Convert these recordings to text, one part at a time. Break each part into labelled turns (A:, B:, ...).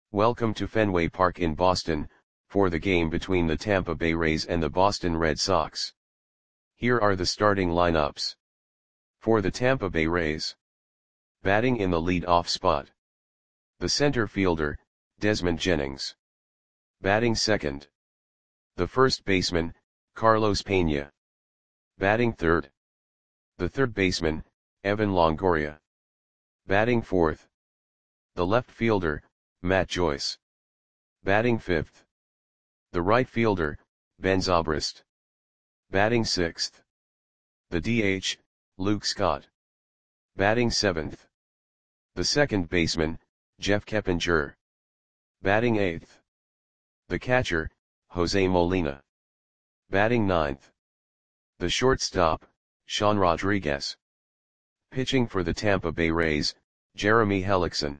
A: Welcome to Fenway Park in Boston, for the game between the Tampa Bay Rays and the Boston Red Sox. Here are the starting lineups. For the Tampa Bay Rays. Batting in the lead-off spot. The center fielder, Desmond Jennings. Batting second. The first baseman, Carlos Pena. Batting third. The third baseman, Evan Longoria. Batting fourth. The left fielder, Matt Joyce. Batting fifth. The right fielder, Ben Zobrist. Batting sixth. The DH, Luke Scott. Batting seventh. The second baseman, Jeff Keppinger. Batting eighth. The catcher, Jose Molina. Batting ninth. The shortstop, Sean Rodriguez. Pitching for the Tampa Bay Rays, Jeremy Hellickson.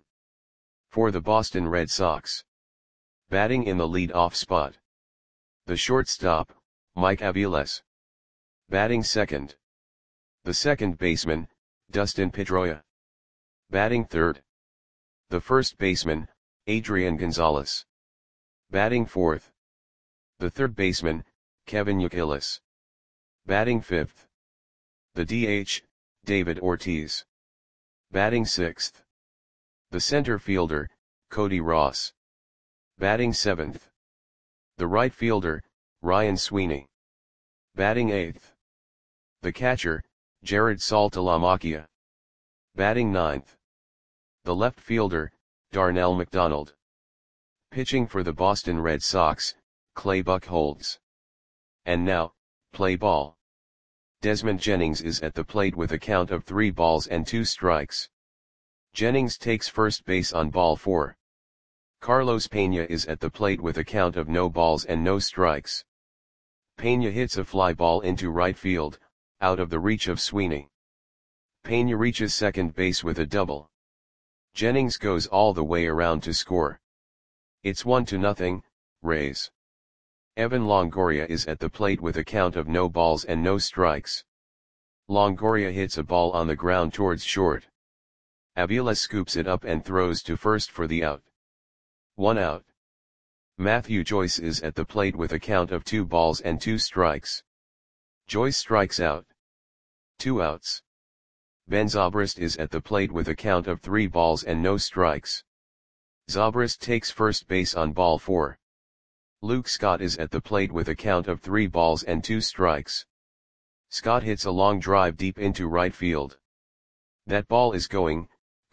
A: For the Boston Red Sox. Batting in the lead-off spot. The shortstop, Mike Aviles. Batting second. The second baseman, Dustin Pedroia. Batting third. The first baseman, Adrian Gonzalez. Batting fourth. The third baseman, Kevin Youkilis. Batting fifth. The DH, David Ortiz. Batting sixth. The center fielder, Cody Ross. Batting seventh. The right fielder, Ryan Sweeney. Batting eighth. The catcher, Jared Saltalamacchia. Batting ninth. The left fielder, Darnell McDonald. Pitching for the Boston Red Sox, Clay Buchholz. And now, play ball. Desmond Jennings is at the plate with a count of 3 balls and 2 strikes. Jennings takes first base on ball 4. Carlos Pena is at the plate with a count of no balls and no strikes. Pena hits a fly ball into right field, out of the reach of Sweeney. Pena reaches second base with a double. Jennings goes all the way around to score. It's 1-0, Rays. Evan Longoria is at the plate with a count of no balls and no strikes. Longoria hits a ball on the ground towards short. Aviles scoops it up and throws to first for the out. 1 out. Matthew Joyce is at the plate with a count of 2 balls and 2 strikes. Joyce strikes out. 2 outs. Ben Zobrist is at the plate with a count of 3 balls and no strikes. Zobrist takes first base on ball 4. Luke Scott is at the plate with a count of 3 balls and 2 strikes. Scott hits a long drive deep into right field. That ball is gone.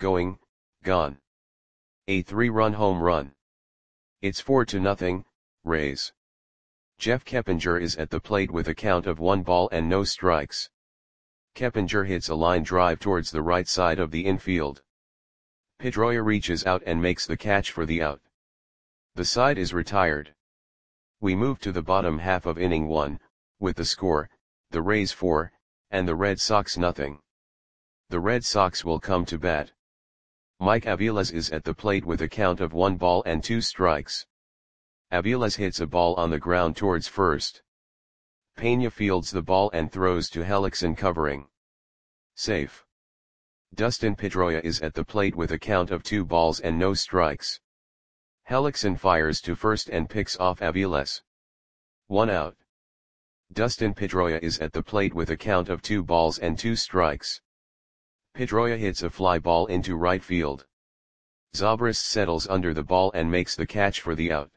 A: A 3-run home run. It's 4-0, Rays. Jeff Keppinger is at the plate with a count of 1 ball and no strikes. Keppinger hits a line drive towards the right side of the infield. Pedroia reaches out and makes the catch for the out. The side is retired. We move to the bottom half of inning 1, with the score, the Rays 4, and the Red Sox nothing. The Red Sox will come to bat. Mike Aviles is at the plate with a count of 1 ball and 2 strikes. Aviles hits a ball on the ground towards first. Pena fields the ball and throws to Hellickson covering. Safe. Dustin Pedroia is at the plate with a count of 2 balls and no strikes. Hellickson fires to first and picks off Aviles. 1 out. Dustin Pedroia is at the plate with a count of 2 balls and 2 strikes. Pedroia hits a fly ball into right field. Zobrist settles under the ball and makes the catch for the out.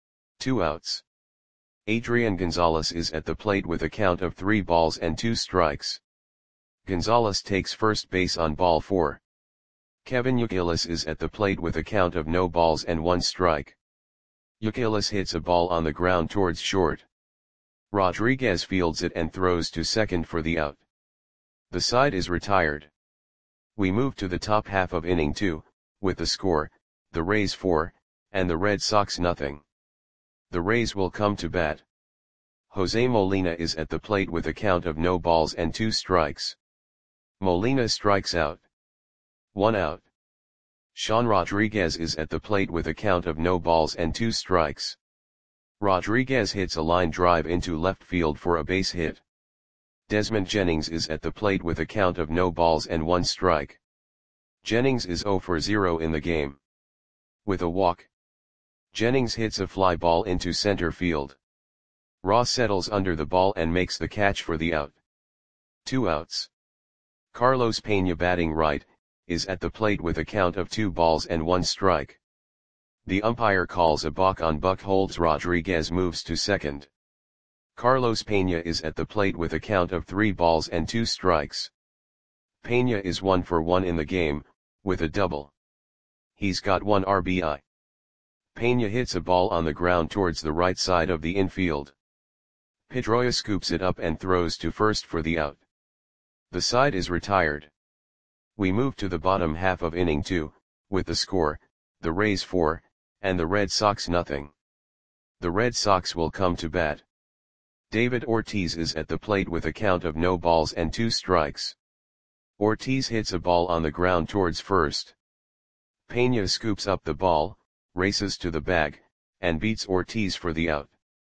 A: 2 outs. Adrian Gonzalez is at the plate with a count of 3 balls and 2 strikes. Gonzalez takes first base on ball 4. Kevin Youkilis is at the plate with a count of no balls and 1 strike. Youkilis hits a ball on the ground towards short. Rodriguez fields it and throws to second for the out. The side is retired. We move to the top half of inning 2, with the score, the Rays 4, and the Red Sox nothing. The Rays will come to bat. Jose Molina is at the plate with a count of no balls and 2 strikes. Molina strikes out. 1 out. Sean Rodriguez is at the plate with a count of no balls and 2 strikes. Rodriguez hits a line drive into left field for a base hit. Desmond Jennings is at the plate with a count of no balls and 1 strike. Jennings is 0 for 0 in the game. With a walk, Jennings hits a fly ball into center field. Ross settles under the ball and makes the catch for the out. 2 outs. Carlos Pena, batting right, is at the plate with a count of 2 balls and 1 strike. The umpire calls a balk on Buchholz. Rodriguez moves to second. Carlos Pena is at the plate with a count of 3 balls and 2 strikes. Pena is 1 for 1 in the game, with a double. He's got 1 RBI. Pena hits a ball on the ground towards the right side of the infield. Pedroia scoops it up and throws to first for the out. The side is retired. We move to the bottom half of inning 2, with the score, the Rays 4, and the Red Sox nothing. The Red Sox will come to bat. David Ortiz is at the plate with a count of no balls and 2 strikes. Ortiz hits a ball on the ground towards first. Pena scoops up the ball, races to the bag, and beats Ortiz for the out.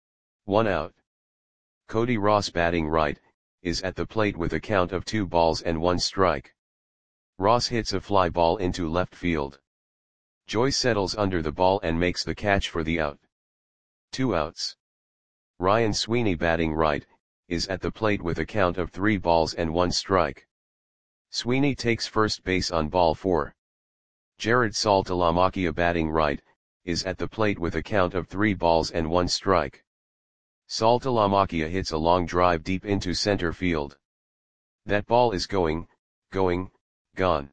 A: 1 out. Cody Ross, batting right, is at the plate with a count of 2 balls and 1 strike. Ross hits a fly ball into left field. Joyce settles under the ball and makes the catch for the out. 2 outs. Ryan Sweeney, batting right, is at the plate with a count of 3 balls and 1 strike. Sweeney takes first base on ball 4. Jared Saltalamacchia, batting right, is at the plate with a count of 3 balls and 1 strike. Saltalamacchia hits a long drive deep into center field. That ball is going, gone.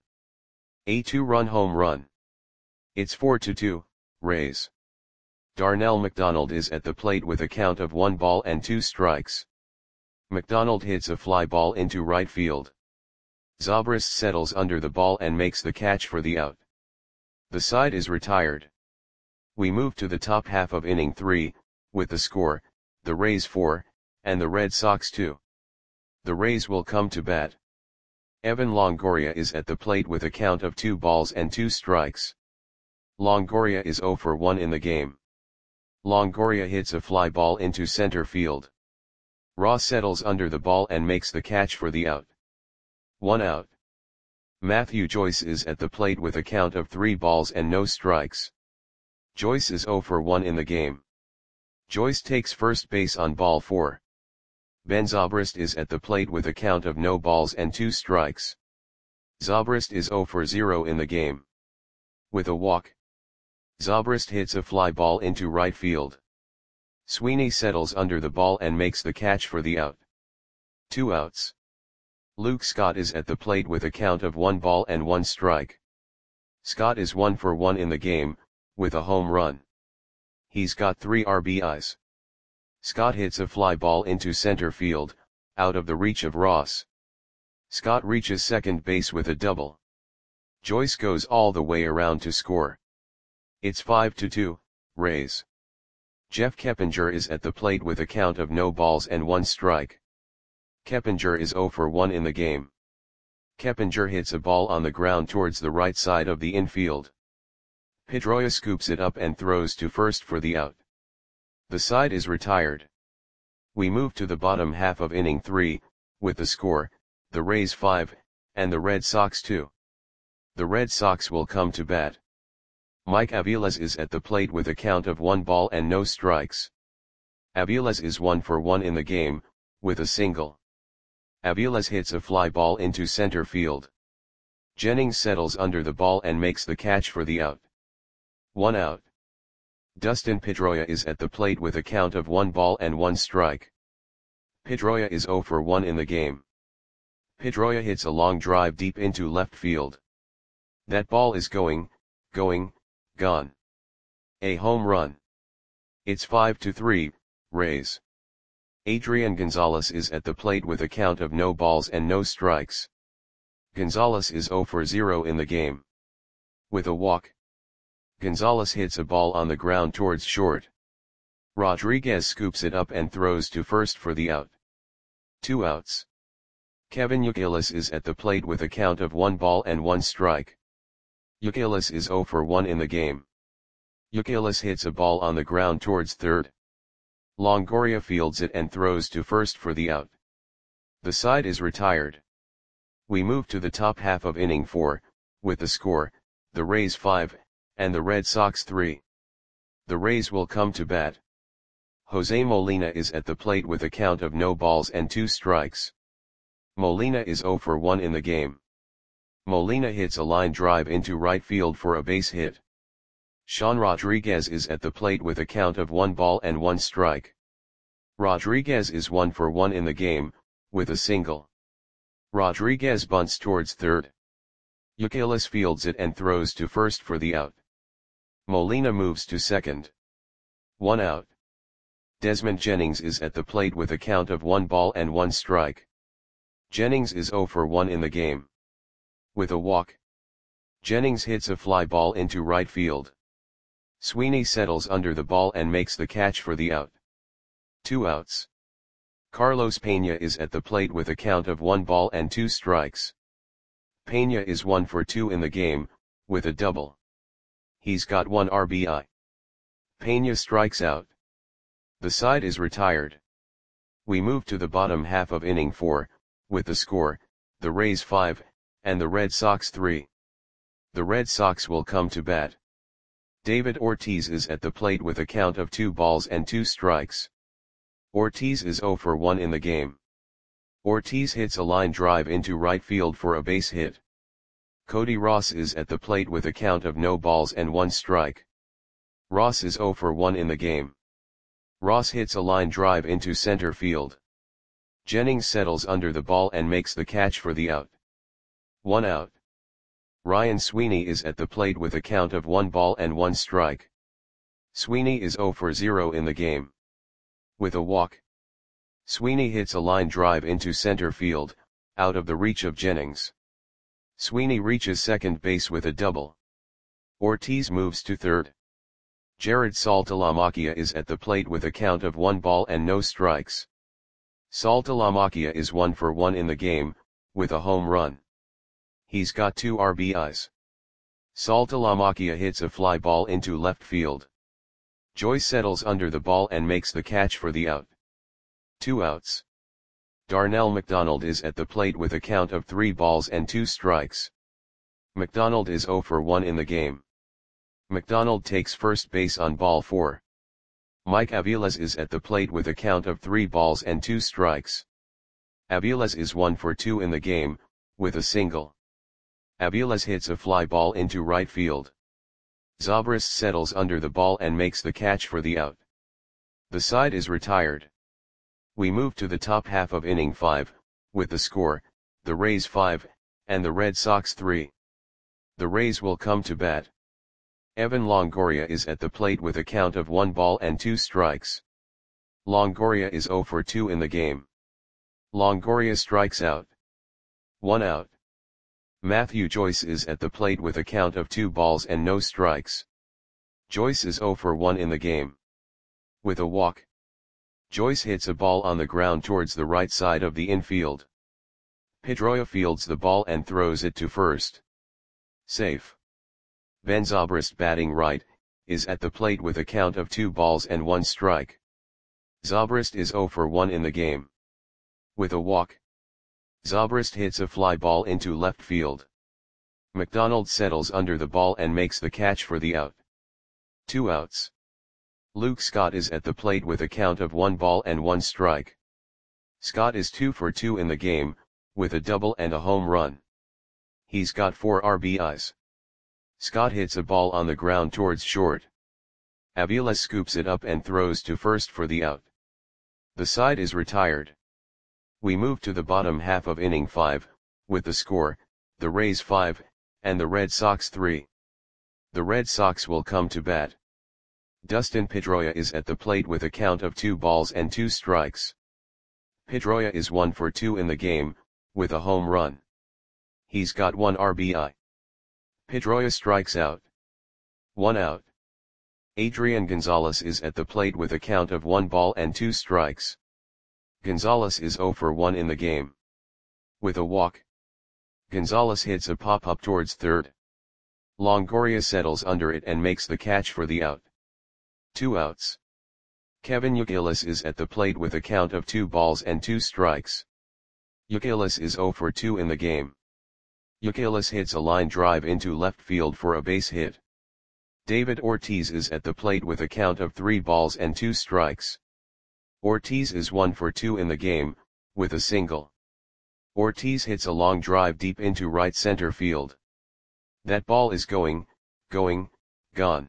A: A 2-run home run. It's 4-2, Rays. Darnell McDonald is at the plate with a count of 1 ball and 2 strikes. McDonald hits a fly ball into right field. Zobrist settles under the ball and makes the catch for the out. The side is retired. We move to the top half of inning 3, with the score, the Rays 4, and the Red Sox 2. The Rays will come to bat. Evan Longoria is at the plate with a count of 2 balls and 2 strikes. Longoria is 0 for 1 in the game. Longoria hits a fly ball into center field. Ross settles under the ball and makes the catch for the out. 1 out. Matthew Joyce is at the plate with a count of 3 balls and no strikes. Joyce is 0 for 1 in the game. Joyce takes first base on ball 4. Ben Zobrist is at the plate with a count of no balls and 2 strikes. Zobrist is 0 for 0 in the game. With a walk, Zobrist hits a fly ball into right field. Sweeney settles under the ball and makes the catch for the out. 2 outs. Luke Scott is at the plate with a count of 1 ball and 1 strike. Scott is 1 for 1 in the game, with a home run. He's got 3 RBIs. Scott hits a fly ball into center field, out of the reach of Ross. Scott reaches second base with a double. Joyce goes all the way around to score. It's 5-2, Rays. Jeff Keppinger is at the plate with a count of no balls and 1 strike. Keppinger is 0 for 1 in the game. Keppinger hits a ball on the ground towards the right side of the infield. Pedroia scoops it up and throws to first for the out. The side is retired. We move to the bottom half of inning 3, with the score, the Rays 5, and the Red Sox 2. The Red Sox will come to bat. Mike Aviles is at the plate with a count of 1 ball and no strikes. Aviles is 1 for 1 in the game, with a single. Aviles hits a fly ball into center field. Jennings settles under the ball and makes the catch for the out. 1 out. Dustin Pedroia is at the plate with a count of 1 ball and 1 strike. Pedroia is 0 for 1 in the game. Pedroia hits a long drive deep into left field. That ball is going, gone. A home run. It's 5-3, Rays. Adrian Gonzalez is at the plate with a count of no balls and no strikes. Gonzalez is 0 for 0 in the game. With a walk, Gonzalez hits a ball on the ground towards short. Rodriguez scoops it up and throws to first for the out. 2 outs. Kevin Youkilis is at the plate with a count of 1 ball and 1 strike. Youkilis is 0 for 1 in the game. Youkilis hits a ball on the ground towards third. Longoria fields it and throws to first for the out. The side is retired. We move to the top half of inning 4, with the score, the Rays 5, and the Red Sox 3. The Rays will come to bat. Jose Molina is at the plate with a count of no balls and 2 strikes. Molina is 0 for 1 in the game. Molina hits a line drive into right field for a base hit. Sean Rodriguez is at the plate with a count of 1 ball and 1 strike. Rodriguez is 1 for 1 in the game, with a single. Rodriguez bunts towards third. Youkilis fields it and throws to first for the out. Molina moves to second. 1 out. Desmond Jennings is at the plate with a count of 1 ball and 1 strike. Jennings is 0 for 1 in the game. With a walk, Jennings hits a fly ball into right field. Sweeney settles under the ball and makes the catch for the out. 2 outs. Carlos Pena is at the plate with a count of 1 ball and 2 strikes. Pena is 1 for 2 in the game, with a double. He's got 1 RBI. Pena strikes out. The side is retired. We move to the bottom half of inning 4, with the score, the Rays 5, and the Red Sox 3. The Red Sox will come to bat. David Ortiz is at the plate with a count of 2 balls and 2 strikes. Ortiz is 0 for 1 in the game. Ortiz hits a line drive into right field for a base hit. Cody Ross is at the plate with a count of no balls and 1 strike. Ross is 0 for 1 in the game. Ross hits a line drive into center field. Jennings settles under the ball and makes the catch for the out. 1 out. Ryan Sweeney is at the plate with a count of 1 ball and 1 strike. Sweeney is 0 for 0 in the game. With a walk, Sweeney hits a line drive into center field, out of the reach of Jennings. Sweeney reaches second base with a double. Ortiz moves to third. Jared Saltalamacchia is at the plate with a count of 1 ball and no strikes. Saltalamacchia is 1 for 1 in the game, with a home run. He's got 2 RBIs. Saltalamacchia hits a fly ball into left field. Joyce settles under the ball and makes the catch for the out. 2 outs. Darnell McDonald is at the plate with a count of 3 balls and 2 strikes. McDonald is 0 for 1 in the game. McDonald takes first base on ball 4. Mike Aviles is at the plate with a count of 3 balls and 2 strikes. Aviles is 1 for 2 in the game, with a single. Aviles hits a fly ball into right field. Zobrist settles under the ball and makes the catch for the out. The side is retired. We move to the top half of inning 5, with the score, the Rays 5, and the Red Sox 3. The Rays will come to bat. Evan Longoria is at the plate with a count of 1 ball and 2 strikes. Longoria is 0 for 2 in the game. Longoria strikes out. 1 out. Matthew Joyce is at the plate with a count of 2 balls and no strikes. Joyce is 0 for 1 in the game. With a walk, Joyce hits a ball on the ground towards the right side of the infield. Pedroia fields the ball and throws it to first. Safe. Ben Zobrist, batting right, is at the plate with a count of 2 balls and 1 strike. Zobrist is 0 for 1 in the game. With a walk, Zobrist hits a fly ball into left field. McDonald settles under the ball and makes the catch for the out. 2 outs. Luke Scott is at the plate with a count of 1 ball and 1 strike. Scott is 2 for 2 in the game, with a double and a home run. He's got 4 RBIs. Scott hits a ball on the ground towards short. Aviles scoops it up and throws to first for the out. The side is retired. We move to the bottom half of inning 5, with the score, the Rays 5, and the Red Sox 3. The Red Sox will come to bat. Dustin Pedroia is at the plate with a count of 2 balls and 2 strikes. Pedroia is 1 for 2 in the game, with a home run. He's got 1 RBI. Pedroia strikes out. 1 out. Adrian Gonzalez is at the plate with a count of 1 ball and 2 strikes. Gonzalez is 0 for 1 in the game. With a walk, Gonzalez hits a pop-up towards third. Longoria settles under it and makes the catch for the out. 2 outs. Kevin Youkilis is at the plate with a count of 2 balls and 2 strikes. Youkilis is 0 for 2 in the game. Youkilis hits a line drive into left field for a base hit. David Ortiz is at the plate with a count of 3 balls and 2 strikes. Ortiz is 1 for 2 in the game, with a single. Ortiz hits a long drive deep into right center field. That ball is going, gone.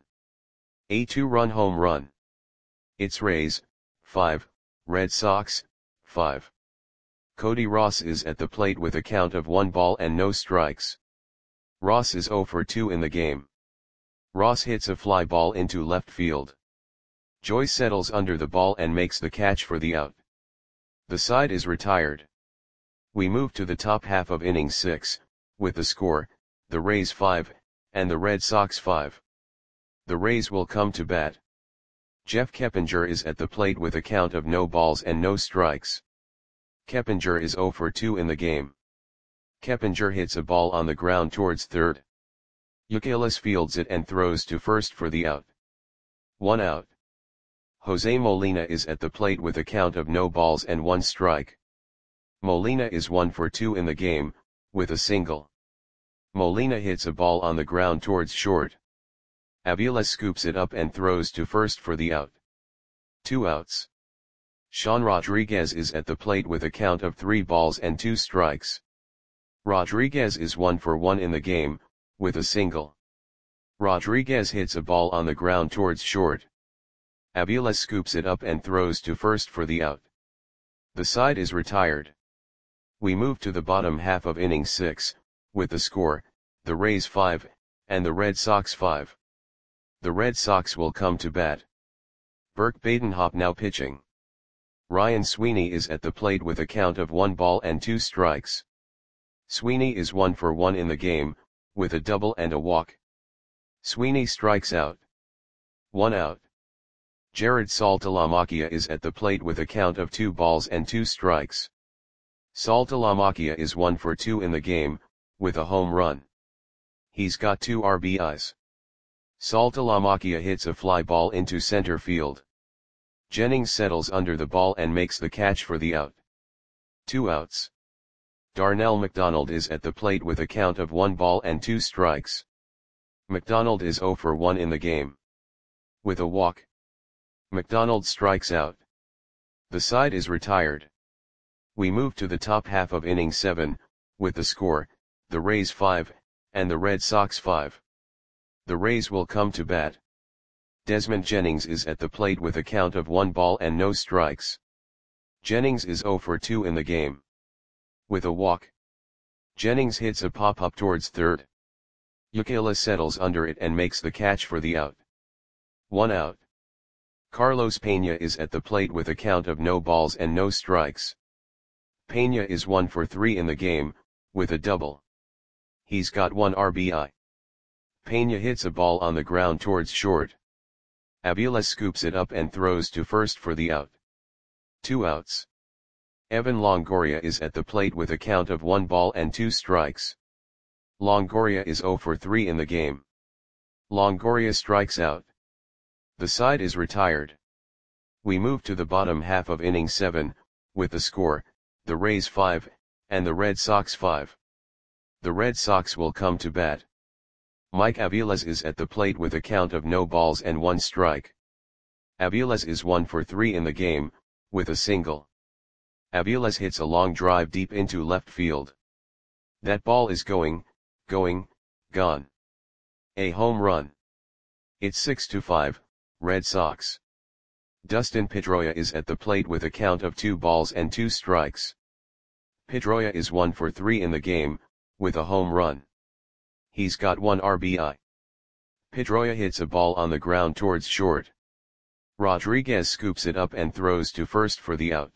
A: A 2-run home run. It's Rays, 5, Red Sox, 5. Cody Ross is at the plate with a count of 1 ball and no strikes. Ross is 0 for 2 in the game. Ross hits a fly ball into left field. Joyce settles under the ball and makes the catch for the out. The side is retired. We move to the top half of inning 6, with the score, the Rays 5, and the Red Sox 5. The Rays will come to bat. Jeff Keppinger is at the plate with a count of no balls and no strikes. Keppinger is 0 for 2 in the game. Keppinger hits a ball on the ground towards third. Youkilis fields it and throws to first for the out. 1 out. Jose Molina is at the plate with a count of no balls and 1 strike. Molina is 1 for 2 in the game, with a single. Molina hits a ball on the ground towards short. Aviles scoops it up and throws to first for the out. 2 outs. Sean Rodriguez is at the plate with a count of 3 balls and 2 strikes. Rodriguez is 1 for 1 in the game, with a single. Rodriguez hits a ball on the ground towards short. Aviles scoops it up and throws to first for the out. The side is retired. We move to the bottom half of inning 6, with the score, the Rays 5, and the Red Sox 5. The Red Sox will come to bat. Burke Badenhop now pitching. Ryan Sweeney is at the plate with a count of 1 ball and 2 strikes. Sweeney is 1 for 1 in the game, with a double and a walk. Sweeney strikes out. 1 out. Jared Saltalamacchia is at the plate with a count of 2 balls and 2 strikes. Saltalamacchia is 1 for 2 in the game, with a home run. He's got 2 RBIs. Saltalamacchia hits a fly ball into center field. Jennings settles under the ball and makes the catch for the out. 2 outs. Darnell McDonald is at the plate with a count of 1 ball and 2 strikes. McDonald is 0 for 1 in the game. With a walk. McDonald strikes out. The side is retired. We move to the top half of inning 7, with the score, the Rays 5, and the Red Sox 5. The Rays will come to bat. Desmond Jennings is at the plate with a count of 1 ball and no strikes. Jennings is 0 for 2 in the game. With a walk. Jennings hits a pop-up towards third. Youkilis settles under it and makes the catch for the out. 1 out. Carlos Pena is at the plate with a count of no balls and no strikes. Pena is 1 for 3 in the game, with a double. He's got 1 RBI. Pena hits a ball on the ground towards short. Aviles scoops it up and throws to first for the out. 2 outs. Evan Longoria is at the plate with a count of 1 ball and 2 strikes. Longoria is 0 for 3 in the game. Longoria strikes out. The side is retired. We move to the bottom half of inning 7, with the score, the Rays 5, and the Red Sox 5. The Red Sox will come to bat. Mike Aviles is at the plate with a count of no balls and 1 strike. Aviles is 1 for 3 in the game, with a single. Aviles hits a long drive deep into left field. That ball is going, gone. A home run. It's 6-5, Red Sox. Dustin Pedroia is at the plate with a count of 2 balls and 2 strikes. Pedroia is 1 for 3 in the game, with a home run. He's got 1 RBI. Pedroia hits a ball on the ground towards short. Rodriguez scoops it up and throws to first for the out.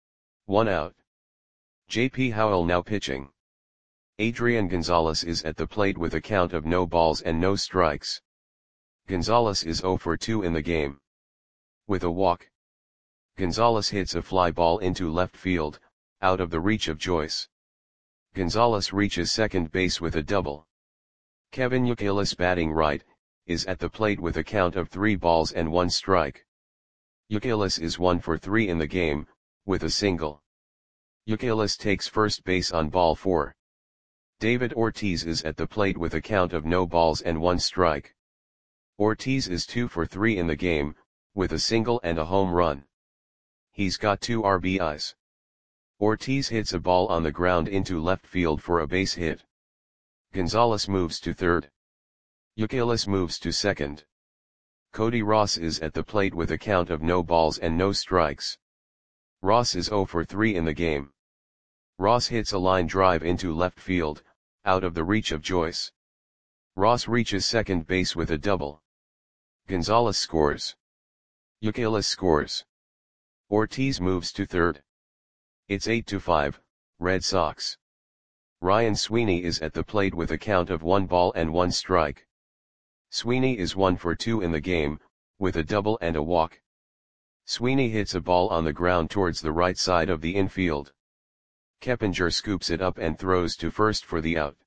A: 1 out. J.P. Howell now pitching. Adrian Gonzalez is at the plate with a count of no balls and no strikes. Gonzalez is 0 for 2 in the game. With a walk. Gonzalez hits a fly ball into left field, out of the reach of Joyce. Gonzalez reaches second base with a double. Kevin Youkilis batting right, is at the plate with a count of 3 balls and 1 strike. Youkilis is 1 for 3 in the game, with a single. Youkilis takes first base on ball 4. David Ortiz is at the plate with a count of no balls and 1 strike. Ortiz is 2 for 3 in the game, with a single and a home run. He's got 2 RBIs. Ortiz hits a ball on the ground into left field for a base hit. Gonzalez moves to third. Youkilis moves to second. Cody Ross is at the plate with a count of no balls and no strikes. Ross is 0 for 3 in the game. Ross hits a line drive into left field, out of the reach of Joyce. Ross reaches second base with a double. Gonzalez scores. Youkilis scores. Ortiz moves to third. It's 8-5, Red Sox. Ryan Sweeney is at the plate with a count of 1 ball and 1 strike. Sweeney is 1 for 2 in the game, with a double and a walk. Sweeney hits a ball on the ground towards the right side of the infield. Keppinger scoops it up and throws to first for the out.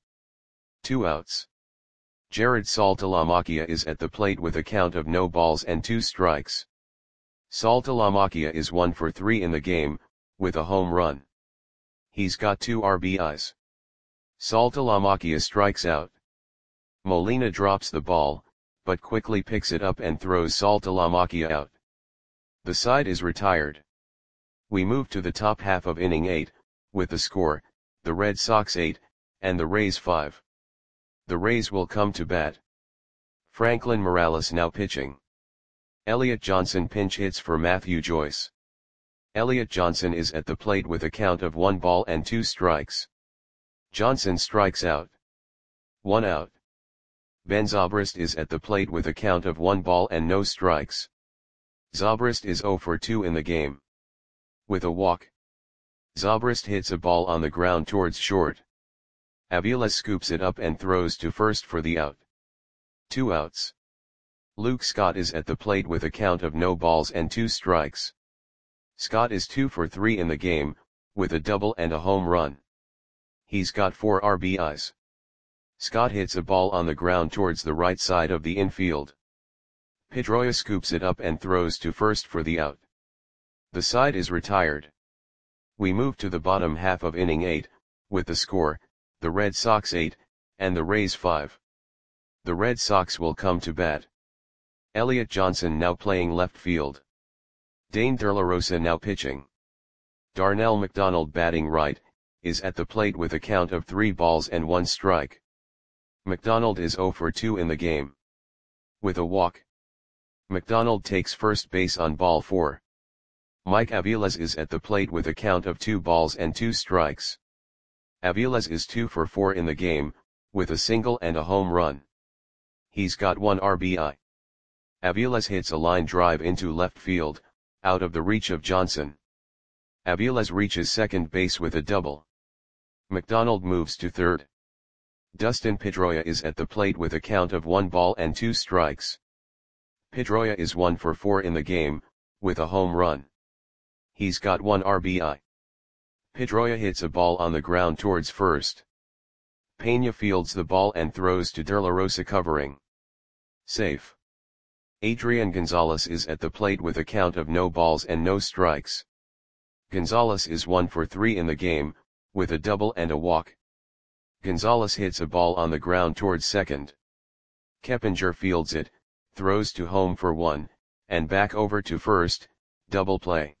A: 2 outs. Jared Saltalamacchia is at the plate with a count of no balls and 2 strikes. Saltalamacchia is 1 for 3 in the game, with a home run. He's got 2 RBIs. Saltalamacchia strikes out. Molina drops the ball, but quickly picks it up and throws Saltalamacchia out. The side is retired. We move to the top half of inning 8, with the score, the Red Sox 8, and the Rays 5. The Rays will come to bat. Franklin Morales now pitching. Elliot Johnson pinch hits for Matthew Joyce. Elliot Johnson is at the plate with a count of 1 ball and 2 strikes. Johnson strikes out. 1 out. Ben Zobrist is at the plate with a count of 1 ball and no strikes. Zobrist is 0 for 2 in the game. With a walk. Zobrist hits a ball on the ground towards short. Avila scoops it up and throws to first for the out. 2 outs. Luke Scott is at the plate with a count of no balls and 2 strikes. Scott is 2 for 3 in the game, with a double and a home run. He's got 4 RBIs. Scott hits a ball on the ground towards the right side of the infield. Pedroia scoops it up and throws to first for the out. The side is retired. We move to the bottom half of inning 8, with the score, the Red Sox 8, and the Rays 5. The Red Sox will come to bat. Elliot Johnson now playing left field. Dane De La Rosa now pitching. Darnell McDonald batting right, is at the plate with a count of 3 balls and 1 strike. McDonald is 0 for 2 in the game. With a walk. McDonald takes first base on ball 4. Mike Aviles is at the plate with a count of 2 balls and 2 strikes. Aviles is 2 for 4 in the game, with a single and a home run. He's got 1 RBI. Aviles hits a line drive into left field, out of the reach of Johnson. Aviles reaches second base with a double. McDonald moves to third. Dustin Pedroia is at the plate with a count of 1 ball and 2 strikes. Pedroia is 1 for 4 in the game, with a home run. He's got 1 RBI. Pedroia hits a ball on the ground towards first. Pena fields the ball and throws to De La Rosa covering. Safe. Adrian Gonzalez is at the plate with a count of no balls and no strikes. Gonzalez is 1 for 3 in the game, with a double and a walk. Gonzalez hits a ball on the ground towards second. Keppinger fields it, throws to home for 1, and back over to first, double play.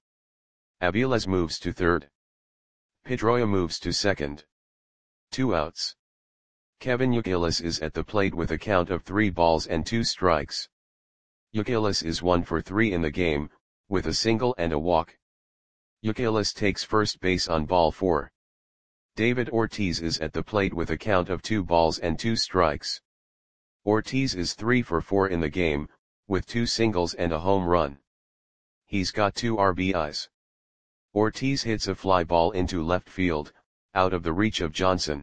A: Aviles moves to third. Pedroia moves to second. 2 outs. Kevin Youkilis is at the plate with a count of 3 balls and 2 strikes. Youkilis is 1 for 3 in the game, with a single and a walk. Youkilis takes first base on ball 4. David Ortiz is at the plate with a count of 2 balls and 2 strikes. Ortiz is 3 for 4 in the game, with 2 singles and a home run. He's got 2 RBIs. Ortiz hits a fly ball into left field, out of the reach of Johnson.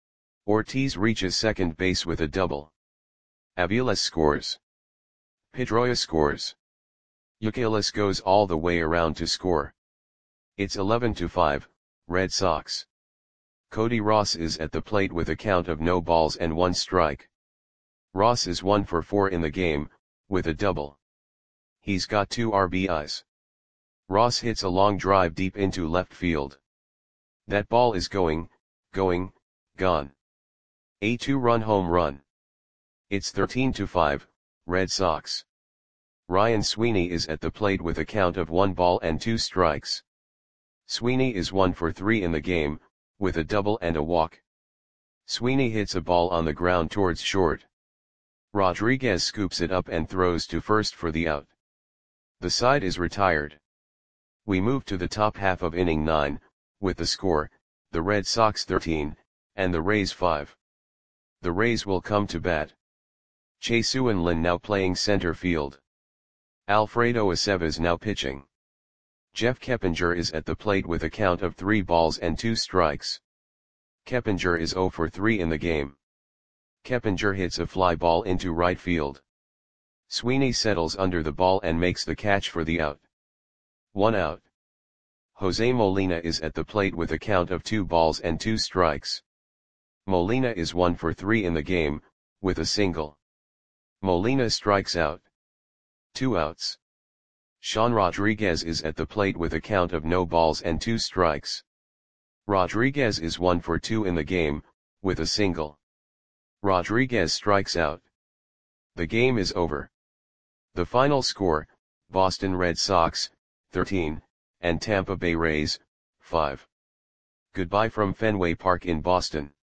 A: Ortiz reaches second base with a double. Aviles scores. Pedroia scores. Youkilis goes all the way around to score. It's 11-5, Red Sox. Cody Ross is at the plate with a count of no balls and 1 strike. Ross is 1 for 4 in the game, with a double. He's got 2 RBIs. Ross hits a long drive deep into left field. That ball is gone. A 2-run home run. It's 13-5, Red Sox. Ryan Sweeney is at the plate with a count of 1 ball and 2 strikes. Sweeney is 1 for 3 in the game, with a double and a walk. Sweeney hits a ball on the ground towards short. Rodriguez scoops it up and throws to first for the out. The side is retired. We move to the top half of inning 9, with the score, the Red Sox 13, and the Rays 5. The Rays will come to bat. Choi-Soon Lin now playing center field. Alfredo Aceves now pitching. Jeff Keppinger is at the plate with a count of 3 balls and 2 strikes. Keppinger is 0 for 3 in the game. Keppinger hits a fly ball into right field. Sweeney settles under the ball and makes the catch for the out. 1 out. Jose Molina is at the plate with a count of 2 balls and 2 strikes. Molina is 1 for 3 in the game, with a single. Molina strikes out. 2 outs. Sean Rodriguez is at the plate with a count of no balls and 2 strikes. Rodriguez is 1 for 2 in the game, with a single. Rodriguez strikes out. The game is over. The final score, Boston Red Sox, 13, and Tampa Bay Rays, 5. Goodbye from Fenway Park in Boston.